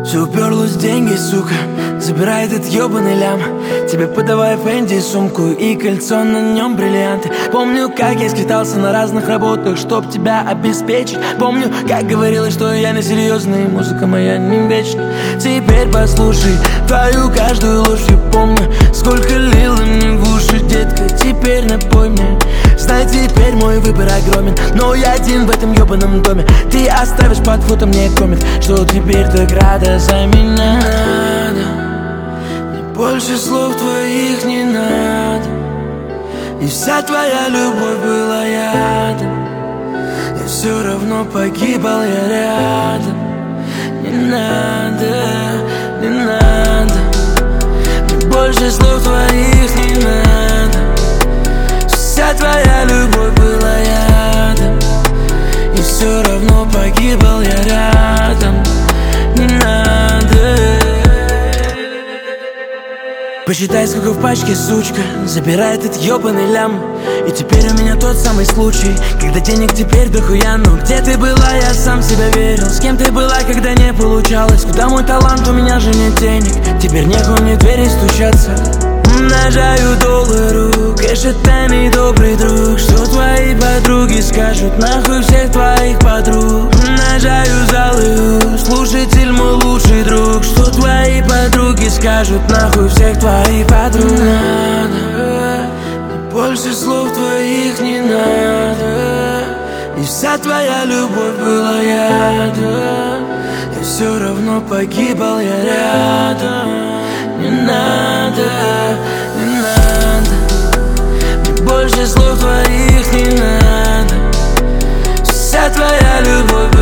Все уперлось в деньги, сука. Забирай этот ебаный лям. Тебе подавай Фенди сумку и кольцо, на нем бриллианты. Помню, как я скитался на разных работах, чтоб тебя обеспечить. Помню, как говорилось, что я не серьезный, музыка моя не вечна. Теперь послушай твою каждую ложь. Я помню, сколько лила мне в уши, детка. Теперь напой мне. Знай, теперь мой выбор огромен, но я один в этом ебаном доме. Ты оставишь под фото мне коммент, что теперь так рада за меня. Мне больше слов твоих не надо, и вся твоя любовь была ядом. И все равно погибал я рядом. Не надо, не надо. Мне больше слов твоих не надо. Вся твоя любовь была ядом, и все равно погибал я рядом. Не надо. Посчитай, сколько в пачке, сучка. Забирай этот ебаный лям. И теперь у меня тот самый случай, когда денег теперь дохуя. Но где ты была, я сам себя верил. С кем ты была, когда не получалось? Куда мой талант, у меня же нет денег. Теперь некуда в двери стучаться. Умножаю доллары, кэш это не добрый друг. Что твои подруги скажут, нахуй всех твоих подруг. Умножаю залы, слушатель мой лучший друг. Что твои подруги скажут, нахуй всех твоих подруг. Не надо, мне больше слов твоих не надо. И вся твоя любовь была ядом, и все равно погибал я рядом. Не надо, не надо. Мне больше слов твоих не надо. Вся твоя любовь